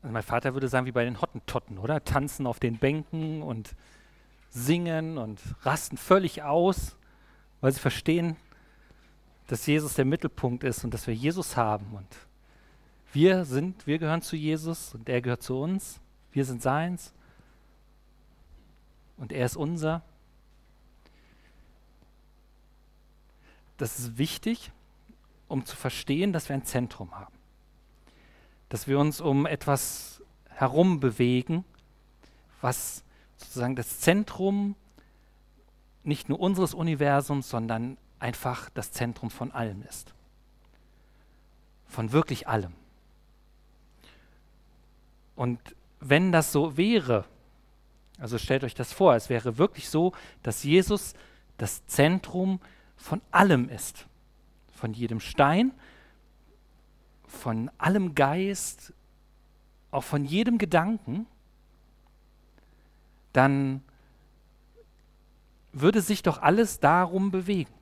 Also mein Vater würde sagen, wie bei den Hottentotten, oder? Tanzen auf den Bänken und singen und rasten völlig aus, weil sie verstehen, dass Jesus der Mittelpunkt ist und dass wir Jesus haben. Und wir gehören zu Jesus und er gehört zu uns. Wir sind seins und er ist unser. Das ist wichtig, um zu verstehen, dass wir ein Zentrum haben. Dass wir uns um etwas herum bewegen, was sozusagen das Zentrum nicht nur unseres Universums, sondern einfach das Zentrum von allem ist. Von wirklich allem. Und wenn das so wäre, also stellt euch das vor, es wäre wirklich so, dass Jesus das Zentrum von allem ist. Von jedem Stein, von allem Geist, auch von jedem Gedanken, dann würde sich doch alles darum bewegen.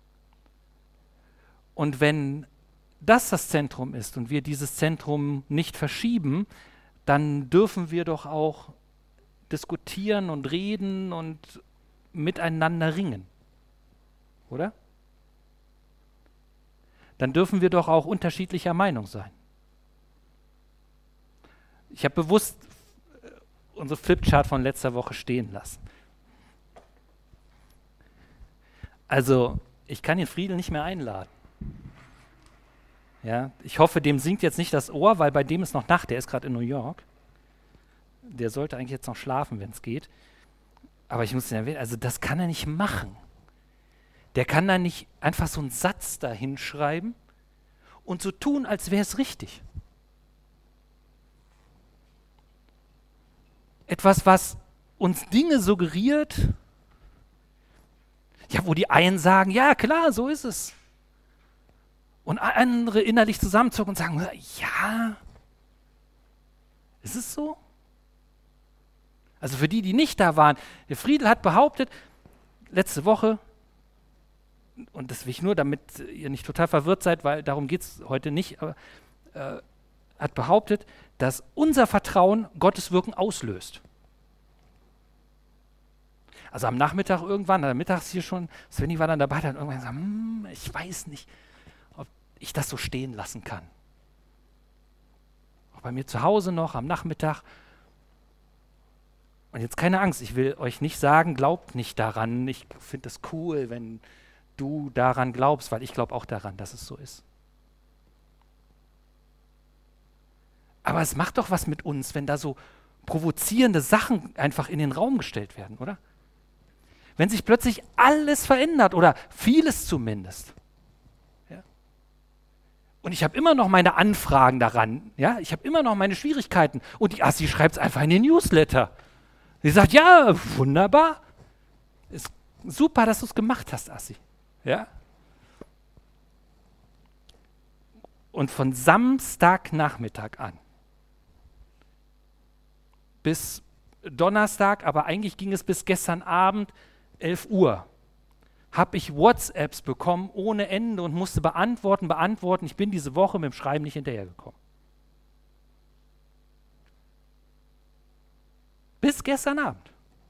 Und wenn das Zentrum ist und wir dieses Zentrum nicht verschieben, dann dürfen wir doch auch diskutieren und reden und miteinander ringen. Oder? Dann dürfen wir doch auch unterschiedlicher Meinung sein. Ich habe bewusst unsere Flipchart von letzter Woche stehen lassen. Also, ich kann den Friedel nicht mehr einladen. Ja, ich hoffe, dem singt jetzt nicht das Ohr, weil bei dem ist noch Nacht, der ist gerade in New York. Der sollte eigentlich jetzt noch schlafen, wenn es geht. Aber ich muss ihn erwähnen, also das kann er nicht machen. Der kann da nicht einfach so einen Satz da hinschreiben und so tun, als wäre es richtig. Etwas, was uns Dinge suggeriert, ja, wo die einen sagen, ja klar, so ist es. Und andere innerlich zusammenzucken und sagen, ja, ist es so? Also für die, die nicht da waren, der Friedel hat behauptet, letzte Woche, und das will ich nur, damit ihr nicht total verwirrt seid, weil darum geht es heute nicht, aber hat behauptet, dass unser Vertrauen Gottes Wirken auslöst. Also am Nachmittag irgendwann, mittags hier schon, Svenny war dann dabei, dann irgendwann gesagt, ich weiß nicht, ob ich das so stehen lassen kann. Auch bei mir zu Hause noch am Nachmittag. Und jetzt keine Angst, ich will euch nicht sagen, glaubt nicht daran. Ich finde es cool, wenn du daran glaubst, weil ich glaube auch daran, dass es so ist. Aber es macht doch was mit uns, wenn da so provozierende Sachen einfach in den Raum gestellt werden, oder? Wenn sich plötzlich alles verändert oder vieles zumindest. Ja? Und ich habe immer noch meine Anfragen daran. Ja? Ich habe immer noch meine Schwierigkeiten. Und die Assi schreibt es einfach in den Newsletter. Sie sagt, ja, wunderbar. Ist super, dass du es gemacht hast, Assi. Ja? Und von Samstagnachmittag an bis Donnerstag, aber eigentlich ging es bis gestern Abend, 11 Uhr, habe ich WhatsApps bekommen ohne Ende und musste beantworten. Ich bin diese Woche mit dem Schreiben nicht hinterhergekommen. Bis gestern Abend.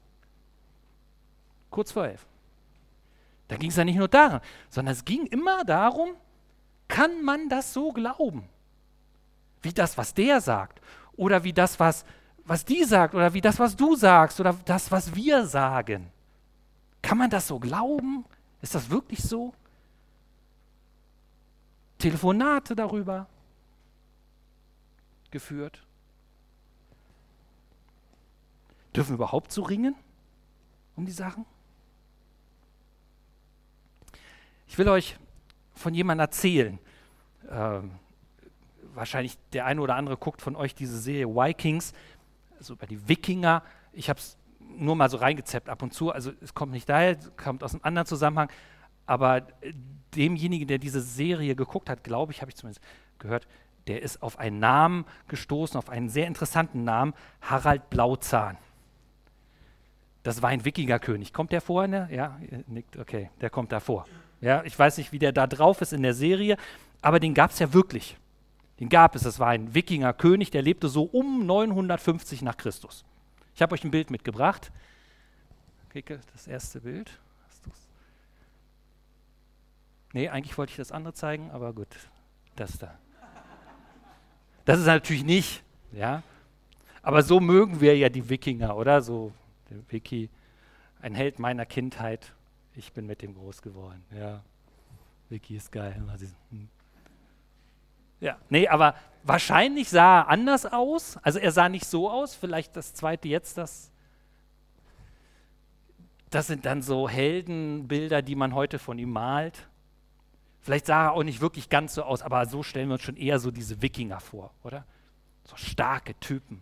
Kurz vor 11. Da ging es ja nicht nur darum, sondern es ging immer darum, kann man das so glauben? Wie das, was der sagt. Oder wie das, was die sagt. Oder wie das, was du sagst. Oder das, was wir sagen. Kann man das so glauben? Ist das wirklich so? Telefonate darüber geführt. Dürfen wir überhaupt so ringen um die Sachen? Ich will euch von jemandem erzählen. Wahrscheinlich der eine oder andere guckt von euch diese Serie Vikings, also über die Wikinger. Ich habe es nur mal so reingezappt ab und zu. Also es kommt nicht daher, kommt aus einem anderen Zusammenhang. Aber demjenigen, der diese Serie geguckt hat, glaube ich, habe ich zumindest gehört, der ist auf einen Namen gestoßen, auf einen sehr interessanten Namen, Harald Blauzahn. Das war ein Wikingerkönig. Kommt der vor? Ne? Ja, nickt, okay, der kommt da vor. Ja, ich weiß nicht, wie der da drauf ist in der Serie, aber den gab es ja wirklich. Den gab es, das war ein Wikingerkönig, der lebte so um 950 nach Christus. Ich habe euch ein Bild mitgebracht. Kicke, das erste Bild. Hast du's? Nee, eigentlich wollte ich das andere zeigen, aber gut, das da. Das ist natürlich nicht, ja. Aber so mögen wir ja die Wikinger, oder? So, der Wiki, ein Held meiner Kindheit. Ich bin mit dem groß geworden, ja. Wiki ist geil. Ja, nee, aber wahrscheinlich sah er anders aus. Also er sah nicht so aus, vielleicht das zweite jetzt, das sind dann so Heldenbilder, die man heute von ihm malt. Vielleicht sah er auch nicht wirklich ganz so aus, aber so stellen wir uns schon eher so diese Wikinger vor, oder? So starke Typen.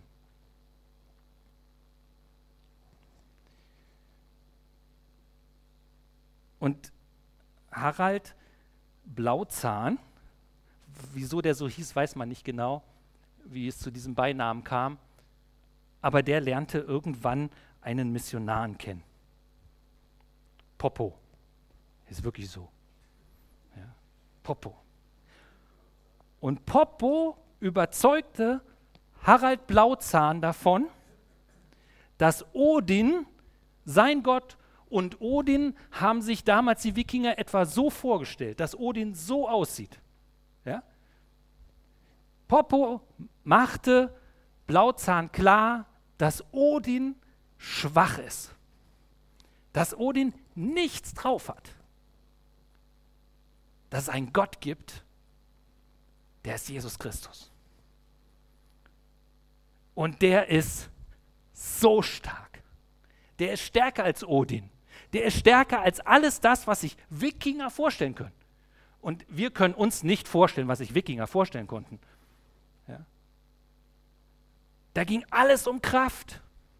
Und Harald Blauzahn, wieso der so hieß, weiß man nicht genau, wie es zu diesem Beinamen kam, aber der lernte irgendwann einen Missionaren kennen. Poppo, ist wirklich so. Ja. Poppo. Und Poppo überzeugte Harald Blauzahn davon, dass Odin, sein Gott, und Odin haben sich damals die Wikinger etwa so vorgestellt, dass Odin so aussieht. Ja? Poppo machte Blauzahn klar, dass Odin schwach ist, dass Odin nichts drauf hat, dass es einen Gott gibt, der ist Jesus Christus. Und der ist so stark. Der ist stärker als Odin. Der ist stärker als alles das, was sich Wikinger vorstellen können. Und wir können uns nicht vorstellen, was sich Wikinger vorstellen konnten. Ja? Da ging alles um Kraft.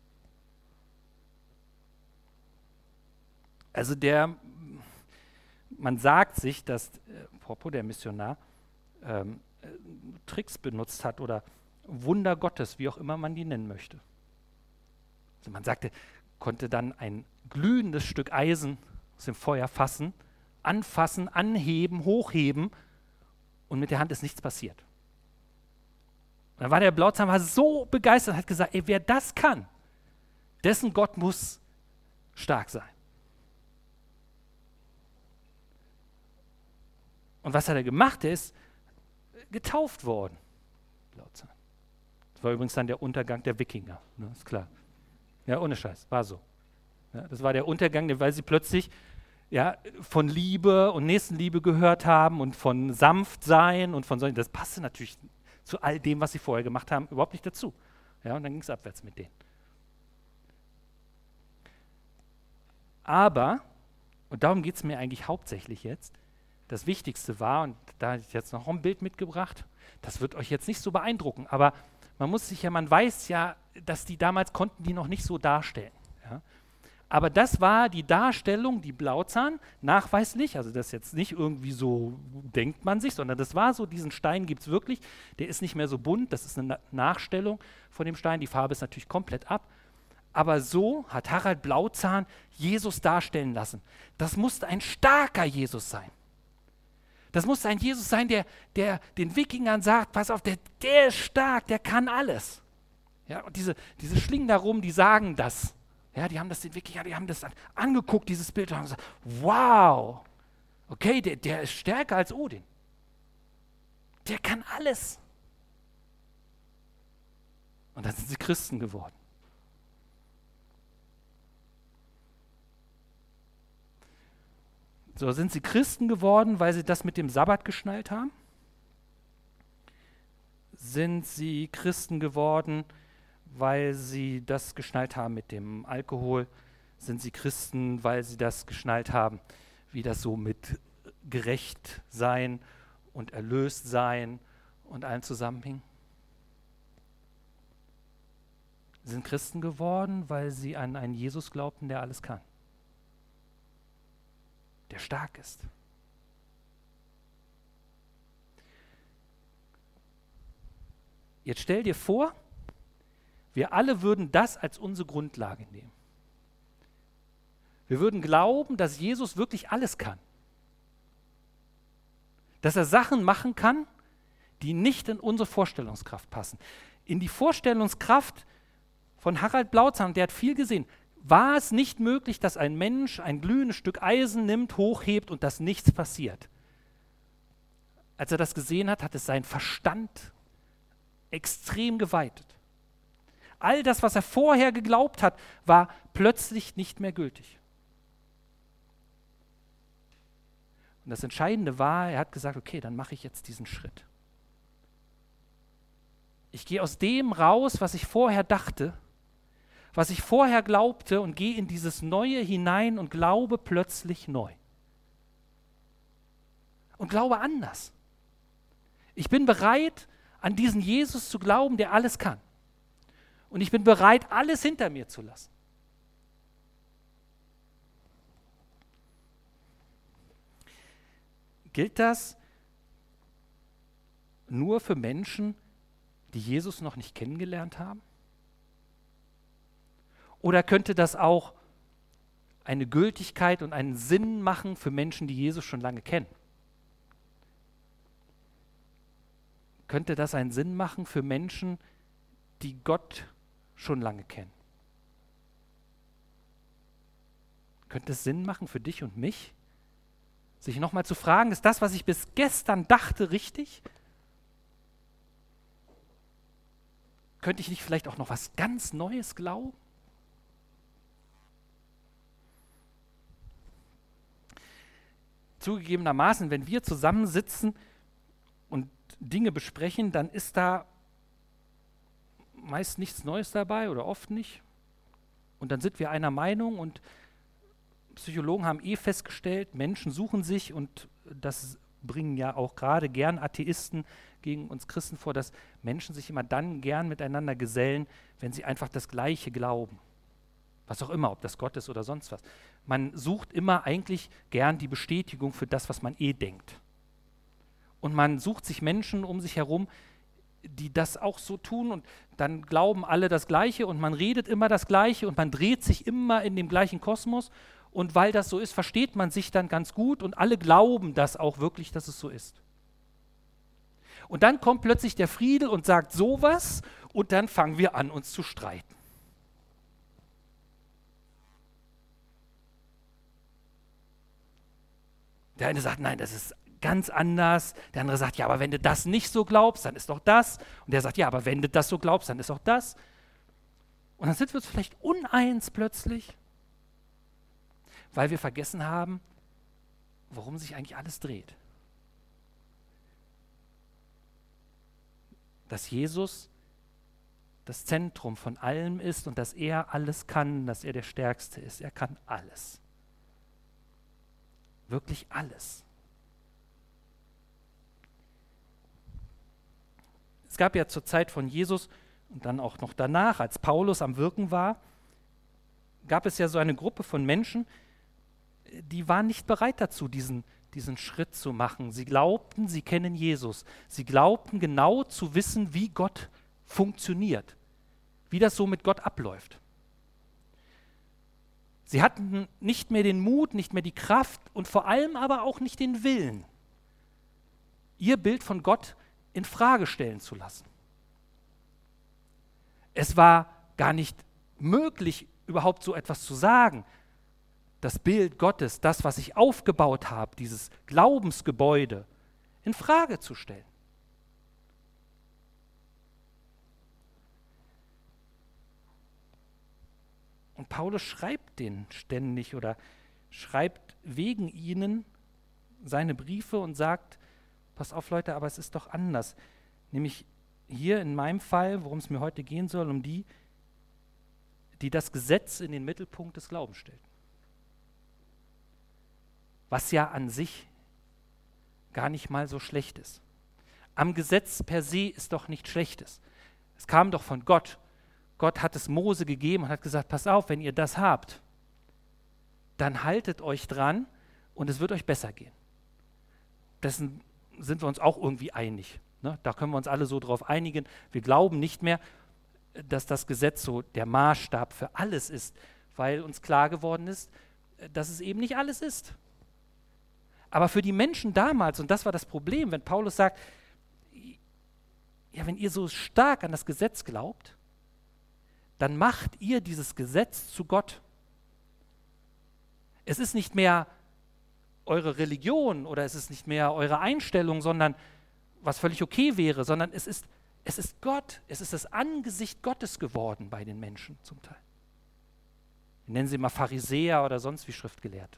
Also man sagt sich, dass Poppo, der Missionar, Tricks benutzt hat oder Wunder Gottes, wie auch immer man die nennen möchte. Also man sagte, konnte dann ein glühendes Stück Eisen aus dem Feuer fassen, anfassen, anheben, hochheben und mit der Hand ist nichts passiert. Und dann war der Blauzahn so begeistert und hat gesagt, ey, wer das kann, dessen Gott muss stark sein. Und was hat er gemacht? Er ist getauft worden. Blauzahn. Das war übrigens dann der Untergang der Wikinger, ne, ist klar. Ja, ohne Scheiß, war so. Ja, das war der Untergang, weil sie plötzlich von Liebe und Nächstenliebe gehört haben und von Sanftsein und von solchen. Das passte natürlich zu all dem, was sie vorher gemacht haben, überhaupt nicht dazu. Ja, und dann ging es abwärts mit denen. Aber, und darum geht es mir eigentlich hauptsächlich jetzt, das Wichtigste war, und da habe ich jetzt noch ein Bild mitgebracht, das wird euch jetzt nicht so beeindrucken, aber man weiß ja, dass die damals konnten die noch nicht so darstellen. Ja? Aber das war die Darstellung, die Blauzahn, nachweislich, also das ist jetzt nicht irgendwie so, denkt man sich, sondern das war so, diesen Stein gibt es wirklich, der ist nicht mehr so bunt, das ist eine Nachstellung von dem Stein, die Farbe ist natürlich komplett ab, aber so hat Harald Blauzahn Jesus darstellen lassen. Das musste ein starker Jesus sein. Das muss ein Jesus sein, der den Wikingern sagt, pass auf, der ist stark, der kann alles. Ja, und diese Schlingen darum, die sagen das. Ja, die haben das den Wikingern, die haben das angeguckt, dieses Bild, und haben gesagt, wow, okay, der ist stärker als Odin. Der kann alles. Und dann sind sie Christen geworden. So, sind sie Christen geworden, weil sie das mit dem Sabbat geschnallt haben? Sind sie Christen geworden, weil sie das geschnallt haben mit dem Alkohol? Sind sie Christen, weil sie das geschnallt haben, wie das so mit gerecht sein und erlöst sein und allem zusammenhing? Sie sind Christen geworden, weil sie an einen Jesus glaubten, der alles kann, der stark ist. Jetzt stell dir vor, wir alle würden das als unsere Grundlage nehmen. Wir würden glauben, dass Jesus wirklich alles kann. Dass er Sachen machen kann, die nicht in unsere Vorstellungskraft passen. In die Vorstellungskraft von Harald Blauzahn, der hat viel gesehen, war es nicht möglich, dass ein Mensch ein glühendes Stück Eisen nimmt, hochhebt und dass nichts passiert. Als er das gesehen hat, hat es seinen Verstand extrem geweitet. All das, was er vorher geglaubt hat, war plötzlich nicht mehr gültig. Und das Entscheidende war, er hat gesagt, okay, dann mache ich jetzt diesen Schritt. Ich gehe aus dem raus, was ich vorher dachte, was ich vorher glaubte und gehe in dieses Neue hinein und glaube plötzlich neu. Und glaube anders. Ich bin bereit, an diesen Jesus zu glauben, der alles kann. Und ich bin bereit, alles hinter mir zu lassen. Gilt das nur für Menschen, die Jesus noch nicht kennengelernt haben? Oder könnte das auch eine Gültigkeit und einen Sinn machen für Menschen, die Jesus schon lange kennen? Könnte das einen Sinn machen für Menschen, die Gott schon lange kennen? Könnte es Sinn machen für dich und mich, sich nochmal zu fragen, ist das, was ich bis gestern dachte, richtig? Könnte ich nicht vielleicht auch noch was ganz Neues glauben? Zugegebenermaßen, wenn wir zusammensitzen und Dinge besprechen, dann ist da meist nichts Neues dabei oder oft nicht. Und dann sind wir einer Meinung und Psychologen haben festgestellt, Menschen suchen sich, und das bringen ja auch gerade gern Atheisten gegen uns Christen vor, dass Menschen sich immer dann gern miteinander gesellen, wenn sie einfach das Gleiche glauben. Was auch immer, ob das Gott ist oder sonst was. Man sucht immer eigentlich gern die Bestätigung für das, was man denkt. Und man sucht sich Menschen um sich herum, die das auch so tun, und dann glauben alle das Gleiche und man redet immer das Gleiche und man dreht sich immer in dem gleichen Kosmos, und weil das so ist, versteht man sich dann ganz gut und alle glauben das auch wirklich, dass es so ist. Und dann kommt plötzlich der Friedel und sagt sowas und dann fangen wir an, uns zu streiten. Der eine sagt, nein, das ist ganz anders. Der andere sagt, ja, aber wenn du das nicht so glaubst, dann ist doch das. Und der sagt, ja, aber wenn du das so glaubst, dann ist auch das. Und dann sind wir uns vielleicht uneins plötzlich, weil wir vergessen haben, worum sich eigentlich alles dreht. Dass Jesus das Zentrum von allem ist und dass er alles kann, dass er der Stärkste ist. Er kann alles. Wirklich alles. Es gab ja zur Zeit von Jesus und dann auch noch danach, als Paulus am Wirken war, gab es ja so eine Gruppe von Menschen, die waren nicht bereit dazu, diesen Schritt zu machen. Sie glaubten, sie kennen Jesus. Sie glaubten genau zu wissen, wie Gott funktioniert, wie das so mit Gott abläuft. Sie hatten nicht mehr den Mut, nicht mehr die Kraft und vor allem aber auch nicht den Willen, ihr Bild von Gott in Frage stellen zu lassen. Es war gar nicht möglich, überhaupt so etwas zu sagen. Das Bild Gottes, das, was ich aufgebaut habe, dieses Glaubensgebäude, in Frage zu stellen. Und Paulus schreibt denen ständig oder schreibt wegen ihnen seine Briefe und sagt, pass auf Leute, aber es ist doch anders. Nämlich hier in meinem Fall, worum es mir heute gehen soll, um die das Gesetz in den Mittelpunkt des Glaubens stellt. Was ja an sich gar nicht mal so schlecht ist. Am Gesetz per se ist doch nichts Schlechtes. Es kam doch von Gott. Gott hat es Mose gegeben und hat gesagt, pass auf, wenn ihr das habt, dann haltet euch dran und es wird euch besser gehen. Dessen sind wir uns auch irgendwie einig. Ne? Da können wir uns alle so drauf einigen. Wir glauben nicht mehr, dass das Gesetz so der Maßstab für alles ist, weil uns klar geworden ist, dass es eben nicht alles ist. Aber für die Menschen damals, und das war das Problem, wenn Paulus sagt, ja, wenn ihr so stark an das Gesetz glaubt, dann macht ihr dieses Gesetz zu Gott. Es ist nicht mehr eure Religion oder es ist nicht mehr eure Einstellung, sondern was völlig okay wäre, sondern es ist Gott, es ist das Angesicht Gottes geworden bei den Menschen zum Teil. Wir nennen sie mal Pharisäer oder sonst wie Schriftgelehrte.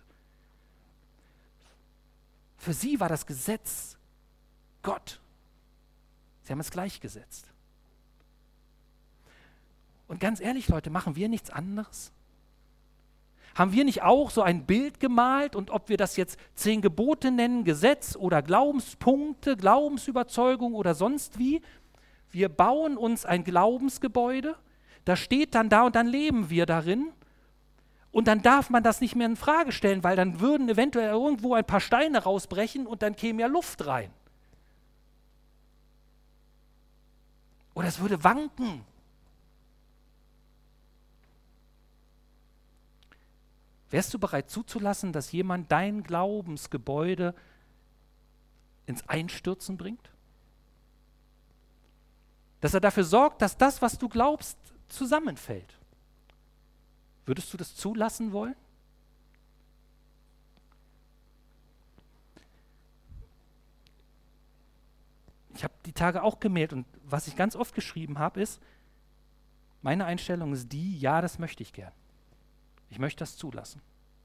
Für sie war das Gesetz Gott. Sie haben es gleichgesetzt. Und ganz ehrlich, Leute, machen wir nichts anderes? Haben wir nicht auch so ein Bild gemalt und ob wir das jetzt 10 Gebote nennen, Gesetz oder Glaubenspunkte, Glaubensüberzeugung oder sonst wie, wir bauen uns ein Glaubensgebäude, das steht dann da und dann leben wir darin und dann darf man das nicht mehr in Frage stellen, weil dann würden eventuell irgendwo ein paar Steine rausbrechen und dann käme ja Luft rein. Oder es würde wanken. Wärst du bereit zuzulassen, dass jemand dein Glaubensgebäude ins Einstürzen bringt? Dass er dafür sorgt, dass das, was du glaubst, zusammenfällt. Würdest du das zulassen wollen? Ich habe die Tage auch gemäht und was ich ganz oft geschrieben habe, ist, meine Einstellung ist die, ja, das möchte ich gern. Ich möchte das zulassen.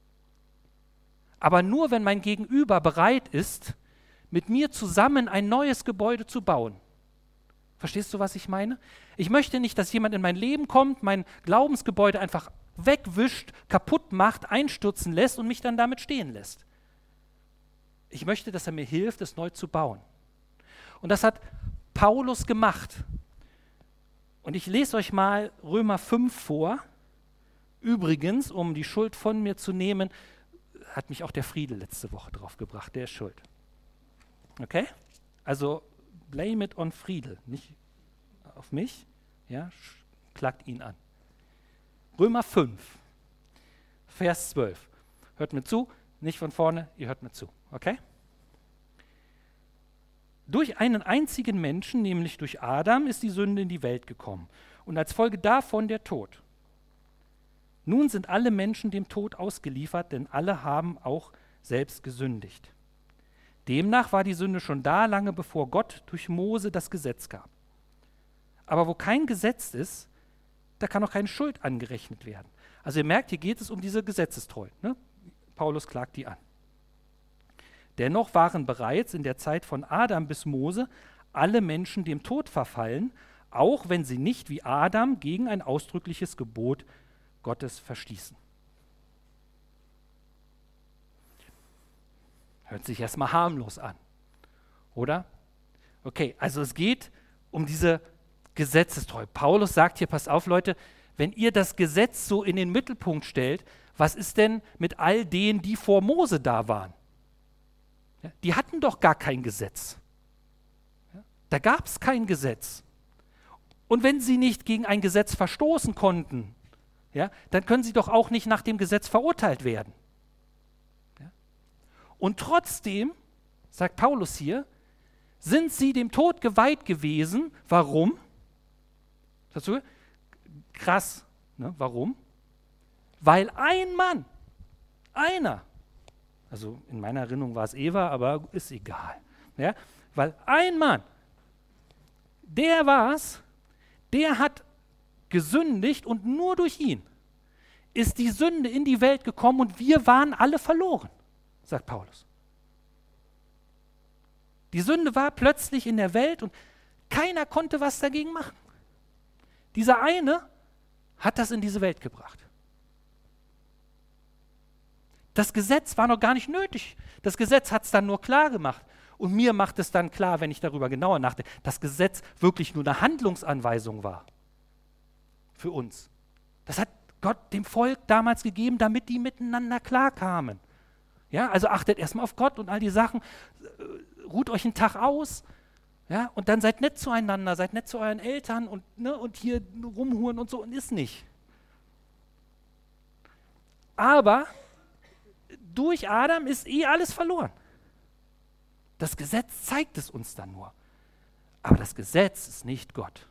Aber nur, wenn mein Gegenüber bereit ist, mit mir zusammen ein neues Gebäude zu bauen. Verstehst du, was ich meine? Ich möchte nicht, dass jemand in mein Leben kommt, mein Glaubensgebäude einfach wegwischt, kaputt macht, einstürzen lässt und mich dann damit stehen lässt. Ich möchte, dass er mir hilft, es neu zu bauen. Und das hat Paulus gemacht. Und ich lese euch mal Römer 5 vor. Übrigens, um die Schuld von mir zu nehmen, hat mich auch der Friedel letzte Woche drauf gebracht, der ist schuld. Okay? Also blame it on Friedel, nicht auf mich, ja, klagt ihn an. Römer 5, Vers 12. Hört mir zu, nicht von vorne, ihr hört mir zu, okay? Durch einen einzigen Menschen, nämlich durch Adam, ist die Sünde in die Welt gekommen und als Folge davon der Tod. Nun sind alle Menschen dem Tod ausgeliefert, denn alle haben auch selbst gesündigt. Demnach war die Sünde schon da, lange bevor Gott durch Mose das Gesetz gab. Aber wo kein Gesetz ist, da kann auch keine Schuld angerechnet werden. Also ihr merkt, hier geht es um diese Gesetzestreue. Ne? Paulus klagt die an. Dennoch waren bereits in der Zeit von Adam bis Mose alle Menschen dem Tod verfallen, auch wenn sie nicht wie Adam gegen ein ausdrückliches Gebot Gottes verstießen. Hört sich erstmal harmlos an, oder? Okay, also es geht um diese Gesetzestreue. Paulus sagt hier, passt auf Leute, wenn ihr das Gesetz so in den Mittelpunkt stellt, was ist denn mit all denen, die vor Mose da waren? Ja, die hatten doch gar kein Gesetz. Ja, da gab es kein Gesetz. Und wenn sie nicht gegen ein Gesetz verstoßen konnten, ja, dann können sie doch auch nicht nach dem Gesetz verurteilt werden. Ja? Und trotzdem, sagt Paulus hier, sind sie dem Tod geweiht gewesen. Warum? Dazu? Krass. Ne? Warum? Weil ein Mann, einer, also in meiner Erinnerung war es Eva, aber ist egal. Ja? Weil ein Mann, der war's, der hat gesündigt und nur durch ihn ist die Sünde in die Welt gekommen und wir waren alle verloren, sagt Paulus. Die Sünde war plötzlich in der Welt und keiner konnte was dagegen machen. Dieser eine hat das in diese Welt gebracht. Das Gesetz war noch gar nicht nötig. Das Gesetz hat es dann nur klar gemacht. Und mir macht es dann klar, wenn ich darüber genauer nachdenke, dass das Gesetz wirklich nur eine Handlungsanweisung war. Für uns. Das hat Gott dem Volk damals gegeben, damit die miteinander klarkamen. Ja, also achtet erstmal auf Gott und all die Sachen, ruht euch einen Tag aus, ja, und dann seid nett zueinander, seid nett zu euren Eltern und hier rumhuren und so und ist nicht. Aber durch Adam ist alles verloren. Das Gesetz zeigt es uns dann nur. Aber das Gesetz ist nicht Gott.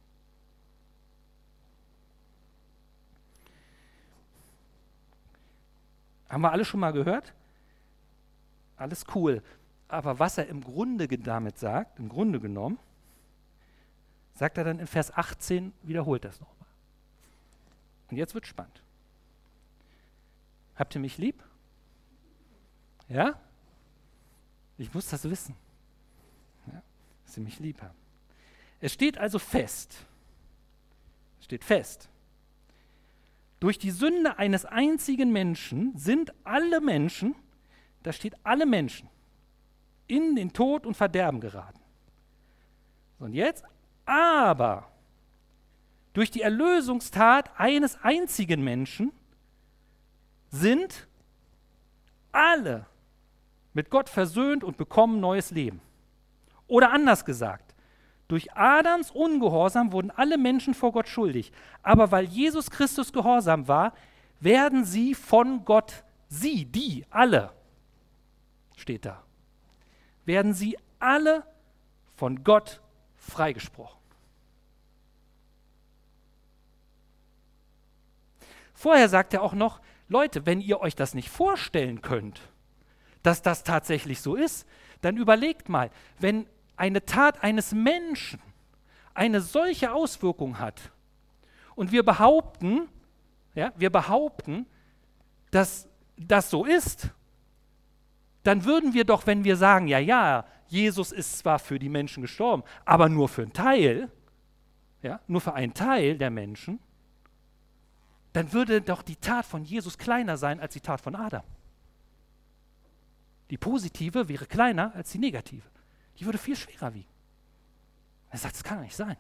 Haben wir alle schon mal gehört? Alles cool. Aber was er im Grunde damit sagt, im Grunde genommen, sagt er dann in Vers 18, wiederholt das nochmal. Und jetzt wird spannend. Habt ihr mich lieb? Ja? Ich muss das wissen. Ja? Dass ihr mich lieb habt. Es steht also fest. Es steht fest. Durch die Sünde eines einzigen Menschen sind alle Menschen, da steht alle Menschen, in den Tod und Verderben geraten. Und jetzt, aber durch die Erlösungstat eines einzigen Menschen sind alle mit Gott versöhnt und bekommen neues Leben. Oder anders gesagt, durch Adams Ungehorsam wurden alle Menschen vor Gott schuldig. Aber weil Jesus Christus gehorsam war, werden sie von Gott, sie, die, alle, steht da, werden sie alle von Gott freigesprochen. Vorher sagt er auch noch, Leute, wenn ihr euch das nicht vorstellen könnt, dass das tatsächlich so ist, dann überlegt mal, wenn eine Tat eines Menschen eine solche Auswirkung hat und wir behaupten, dass das so ist, dann würden wir doch, wenn wir sagen, ja, Jesus ist zwar für die Menschen gestorben, aber nur für einen Teil, nur für einen Teil der Menschen, dann würde doch die Tat von Jesus kleiner sein als die Tat von Adam. Die positive wäre kleiner als die negative. Die würde viel schwerer wiegen. Er sagt, das kann doch nicht sein.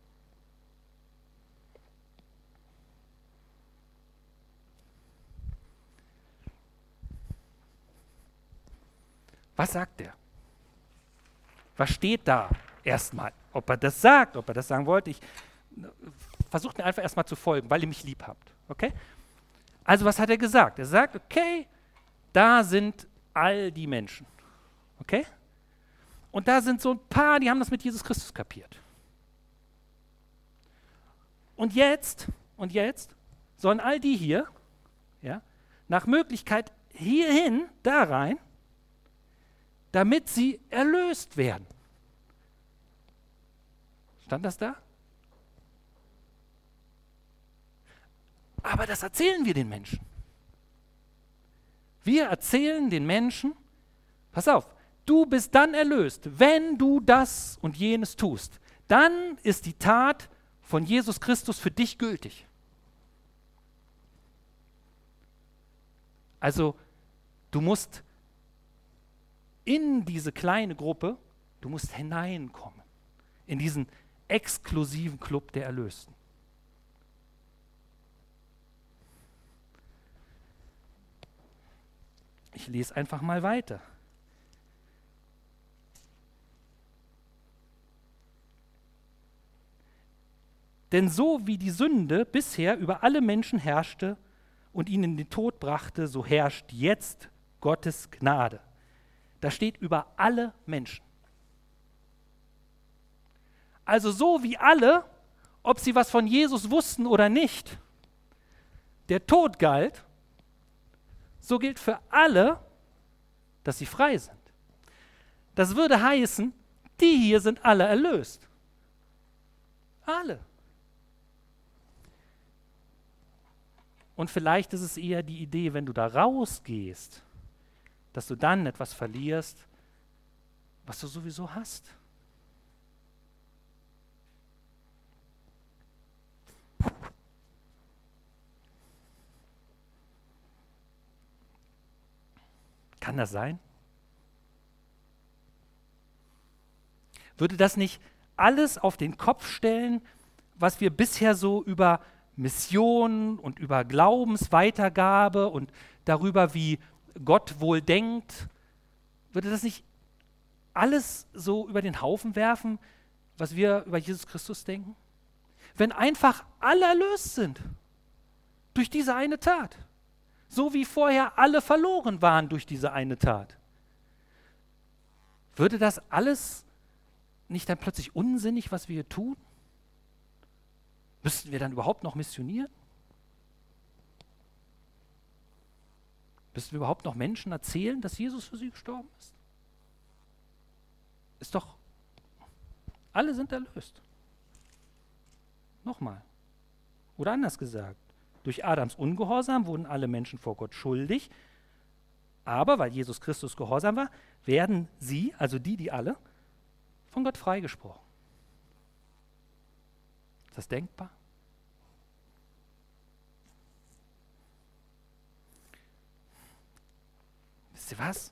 Was sagt er? Was steht da erstmal? Ob er das sagt, ob er das sagen wollte, versucht mir einfach erstmal zu folgen, weil ihr mich lieb habt. Okay? Also was hat er gesagt? Er sagt, okay, da sind all die Menschen. Okay? Und da sind so ein paar, die haben das mit Jesus Christus kapiert. Und jetzt sollen all die hier, nach Möglichkeit hierhin, da rein, damit sie erlöst werden. Stand das da? Aber das erzählen wir den Menschen. Wir erzählen den Menschen, pass auf, du bist dann erlöst, wenn du das und jenes tust. Dann ist die Tat von Jesus Christus für dich gültig. Also du musst in diese kleine Gruppe, du musst hineinkommen, in diesen exklusiven Club der Erlösten. Ich lese einfach mal weiter. Denn so wie die Sünde bisher über alle Menschen herrschte und ihnen in den Tod brachte, so herrscht jetzt Gottes Gnade. Da steht über alle Menschen. Also so wie alle, ob sie was von Jesus wussten oder nicht, der Tod galt, so gilt für alle, dass sie frei sind. Das würde heißen, die hier sind alle erlöst. Alle. Und vielleicht ist es eher die Idee, wenn du da rausgehst, dass du dann etwas verlierst, was du sowieso hast. Kann das sein? Würde das nicht alles auf den Kopf stellen, was wir bisher so über Mission und über Glaubensweitergabe und darüber, wie Gott wohl denkt, würde das nicht alles so über den Haufen werfen, was wir über Jesus Christus denken? Wenn einfach alle erlöst sind durch diese eine Tat, so wie vorher alle verloren waren durch diese eine Tat, würde das alles nicht dann plötzlich unsinnig, was wir hier tun? Müssten wir dann überhaupt noch missionieren? Müssten wir überhaupt noch Menschen erzählen, dass Jesus für sie gestorben ist? Ist doch, alle sind erlöst. Nochmal. Oder anders gesagt, durch Adams Ungehorsam wurden alle Menschen vor Gott schuldig, aber weil Jesus Christus gehorsam war, werden sie, also die alle, von Gott freigesprochen. Ist das denkbar? Wisst ihr was?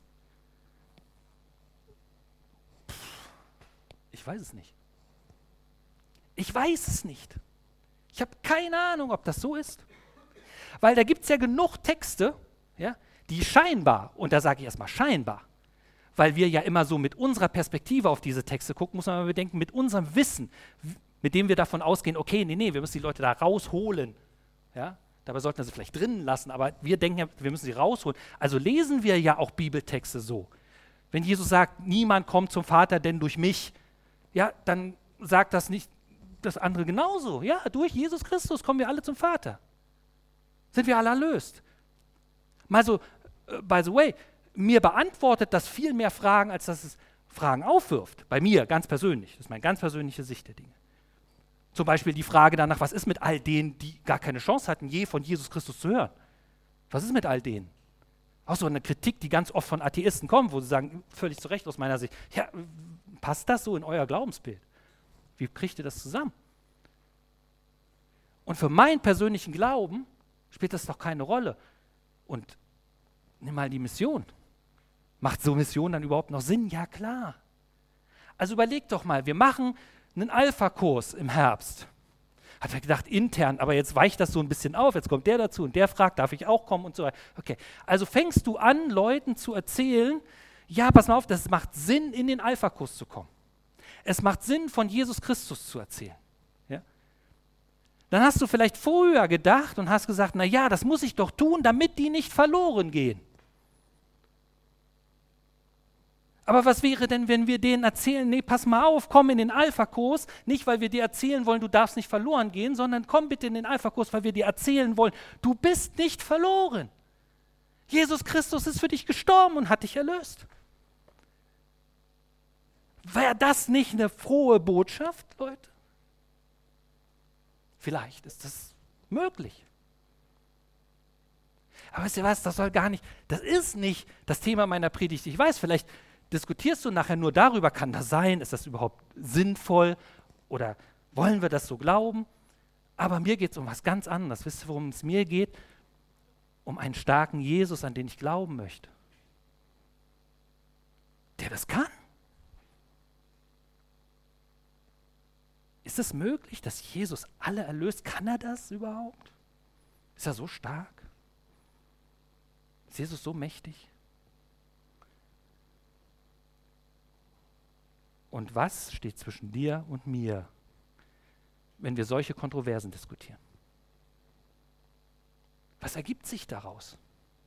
Ich weiß es nicht. Ich weiß es nicht. Ich habe keine Ahnung, ob das so ist. Weil da gibt es ja genug Texte, ja, die scheinbar, und da sage ich erstmal scheinbar, weil wir ja immer so mit unserer Perspektive auf diese Texte gucken, muss man mal bedenken, mit unserem Wissen, mit dem wir davon ausgehen, okay, nee, wir müssen die Leute da rausholen. Ja? Dabei sollten wir sie vielleicht drinnen lassen, aber wir denken ja, wir müssen sie rausholen. Also lesen wir ja auch Bibeltexte so. Wenn Jesus sagt, niemand kommt zum Vater, denn durch mich, ja, dann sagt das nicht das andere genauso. Ja, durch Jesus Christus kommen wir alle zum Vater. Sind wir alle erlöst. Mal so, by the way, mir beantwortet das viel mehr Fragen, als dass es Fragen aufwirft. Bei mir, ganz persönlich. Das ist meine ganz persönliche Sicht der Dinge. Zum Beispiel die Frage danach, was ist mit all denen, die gar keine Chance hatten, je von Jesus Christus zu hören? Was ist mit all denen? Auch so eine Kritik, die ganz oft von Atheisten kommt, wo sie sagen, völlig zu Recht aus meiner Sicht, ja, passt das so in euer Glaubensbild? Wie kriegt ihr das zusammen? Und für meinen persönlichen Glauben spielt das doch keine Rolle. Und nimm mal die Mission. Macht so Mission dann überhaupt noch Sinn? Ja, klar. Also überleg doch mal, wir machen einen Alpha-Kurs im Herbst. Hat er gedacht, intern, aber jetzt weicht das so ein bisschen auf, jetzt kommt der dazu und der fragt, darf ich auch kommen und so weiter. Okay, also fängst du an, Leuten zu erzählen, ja, pass mal auf, das macht Sinn, in den Alpha-Kurs zu kommen. Es macht Sinn, von Jesus Christus zu erzählen. Ja? Dann hast du vielleicht früher gedacht und hast gesagt, na ja, das muss ich doch tun, damit die nicht verloren gehen. Aber was wäre denn, wenn wir denen erzählen, nee, pass mal auf, komm in den Alpha-Kurs, nicht weil wir dir erzählen wollen, du darfst nicht verloren gehen, sondern komm bitte in den Alpha-Kurs, weil wir dir erzählen wollen, du bist nicht verloren. Jesus Christus ist für dich gestorben und hat dich erlöst. Wäre das nicht eine frohe Botschaft, Leute? Vielleicht ist das möglich. Aber wisst ihr was, das ist nicht das Thema meiner Predigt. Ich weiß, vielleicht diskutierst du nachher nur darüber, kann das sein, ist das überhaupt sinnvoll oder wollen wir das so glauben? Aber mir geht es um was ganz anderes. Wisst ihr, worum es mir geht? Um einen starken Jesus, an den ich glauben möchte. Der das kann. Ist es möglich, dass Jesus alle erlöst? Kann er das überhaupt? Ist er so stark? Ist Jesus so mächtig? Und was steht zwischen dir und mir, wenn wir solche Kontroversen diskutieren? Was ergibt sich daraus?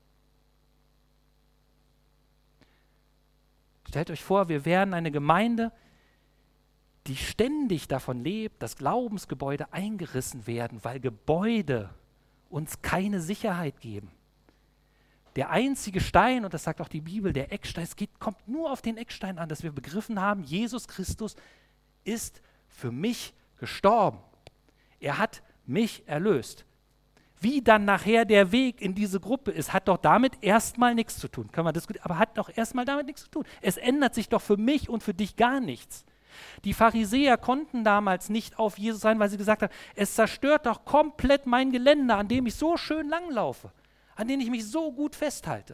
Stellt euch vor, wir wären eine Gemeinde, die ständig davon lebt, dass Glaubensgebäude eingerissen werden, weil Gebäude uns keine Sicherheit geben. Der einzige Stein, und das sagt auch die Bibel, der Eckstein, kommt nur auf den Eckstein an, dass wir begriffen haben, Jesus Christus ist für mich gestorben. Er hat mich erlöst. Wie dann nachher der Weg in diese Gruppe ist, hat doch damit erstmal nichts zu tun. Können wir diskutieren, aber hat doch erstmal damit nichts zu tun. Es ändert sich doch für mich und für dich gar nichts. Die Pharisäer konnten damals nicht auf Jesus sein, weil sie gesagt haben, es zerstört doch komplett mein Geländer, an dem ich so schön langlaufe, an dem ich mich so gut festhalte.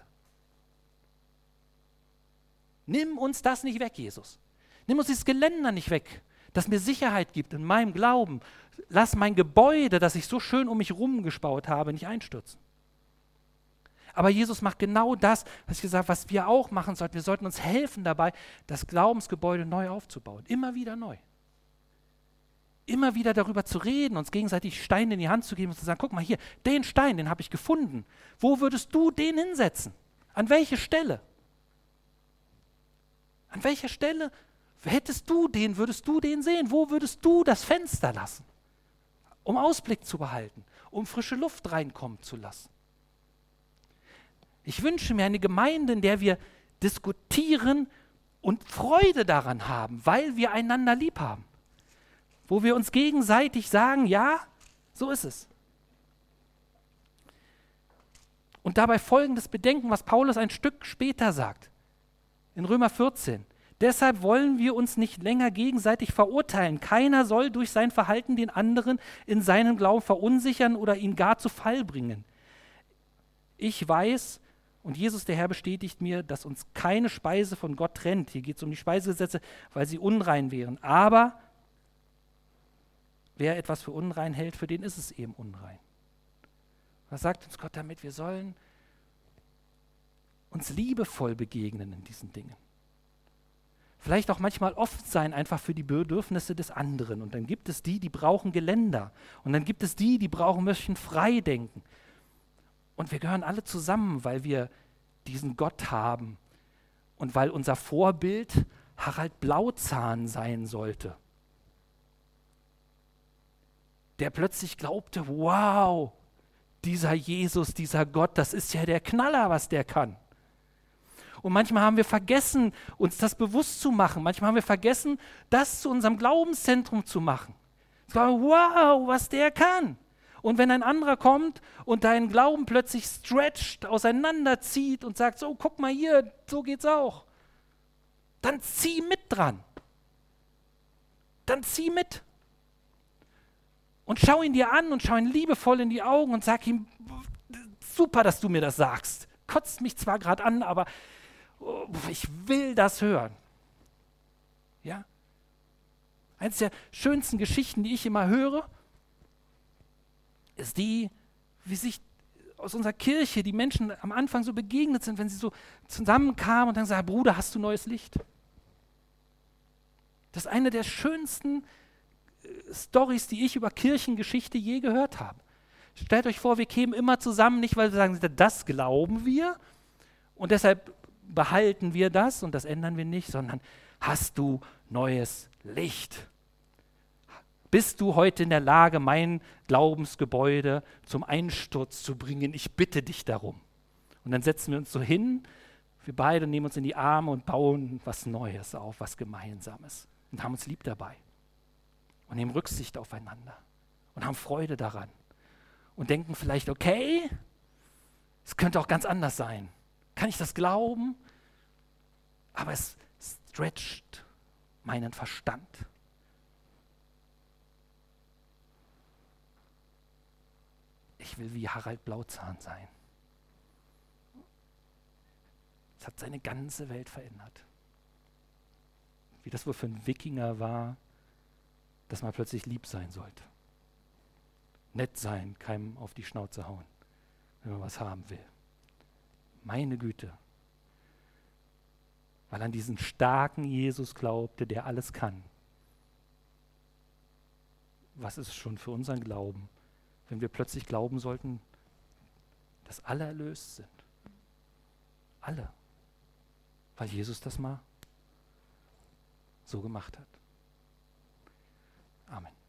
Nimm uns das nicht weg, Jesus. Nimm uns dieses Geländer nicht weg, das mir Sicherheit gibt in meinem Glauben. Lass mein Gebäude, das ich so schön um mich rumgespaut habe, nicht einstürzen. Aber Jesus macht genau das, was ich gesagt habe, was wir auch machen sollten. Wir sollten uns helfen dabei, das Glaubensgebäude neu aufzubauen. Immer wieder neu. Immer wieder darüber zu reden, uns gegenseitig Steine in die Hand zu geben und zu sagen, guck mal hier, den Stein, den habe ich gefunden. Wo würdest du den hinsetzen? An welche Stelle? An welcher Stelle Würdest du den sehen? Wo würdest du das Fenster lassen? Um Ausblick zu behalten, um frische Luft reinkommen zu lassen. Ich wünsche mir eine Gemeinde, in der wir diskutieren und Freude daran haben, weil wir einander lieb haben. Wo wir uns gegenseitig sagen, ja, so ist es. Und dabei folgendes bedenken, was Paulus ein Stück später sagt, in Römer 14. Deshalb wollen wir uns nicht länger gegenseitig verurteilen. Keiner soll durch sein Verhalten den anderen in seinem Glauben verunsichern oder ihn gar zu Fall bringen. Ich weiß, und Jesus der Herr bestätigt mir, dass uns keine Speise von Gott trennt. Hier geht es um die Speisegesetze, weil sie unrein wären. Aber wer etwas für unrein hält, für den ist es eben unrein. Was sagt uns Gott damit? Wir sollen uns liebevoll begegnen in diesen Dingen. Vielleicht auch manchmal offen sein, einfach für die Bedürfnisse des anderen. Und dann gibt es die, die brauchen Geländer. Und dann gibt es die möchten frei denken. Und wir gehören alle zusammen, weil wir diesen Gott haben und weil unser Vorbild Harald Blauzahn sein sollte, der plötzlich glaubte, wow, dieser Jesus, dieser Gott, das ist ja der Knaller, was der kann. Und manchmal haben wir vergessen, uns das bewusst zu machen. Manchmal haben wir vergessen, das zu unserem Glaubenszentrum zu machen. Wow, was der kann. Und wenn ein anderer kommt und deinen Glauben plötzlich stretcht, auseinanderzieht und sagt, so, guck mal hier, so geht's auch, dann zieh mit dran. Dann zieh mit. Und schau ihn dir an und schau ihn liebevoll in die Augen und sag ihm, super, dass du mir das sagst. Kotzt mich zwar gerade an, aber ich will das hören. Ja? Eines der schönsten Geschichten, die ich immer höre, ist die, wie sich aus unserer Kirche die Menschen am Anfang so begegnet sind, wenn sie so zusammenkamen und dann sagen, Bruder, hast du neues Licht? Das ist eine der schönsten Storys, die ich über Kirchengeschichte je gehört habe. Stellt euch vor, wir kämen immer zusammen, nicht weil wir sagen, das glauben wir und deshalb behalten wir das und das ändern wir nicht, sondern hast du neues Licht? Bist du heute in der Lage, mein Glaubensgebäude zum Einsturz zu bringen? Ich bitte dich darum. Und dann setzen wir uns so hin, wir beide nehmen uns in die Arme und bauen was Neues auf, was Gemeinsames und haben uns lieb dabei und nehmen Rücksicht aufeinander und haben Freude daran und denken vielleicht, okay, es könnte auch ganz anders sein. Kann ich das glauben? Aber es stretcht meinen Verstand. Ich will wie Harald Blauzahn sein. Es hat seine ganze Welt verändert. Wie das wohl für ein Wikinger war, dass man plötzlich lieb sein sollte. Nett sein, keinem auf die Schnauze hauen, wenn man was haben will. Meine Güte. Weil an diesen starken Jesus glaubte, der alles kann. Was ist schon für unseren Glauben, wenn wir plötzlich glauben sollten, dass alle erlöst sind? Alle. Weil Jesus das mal so gemacht hat. Amen.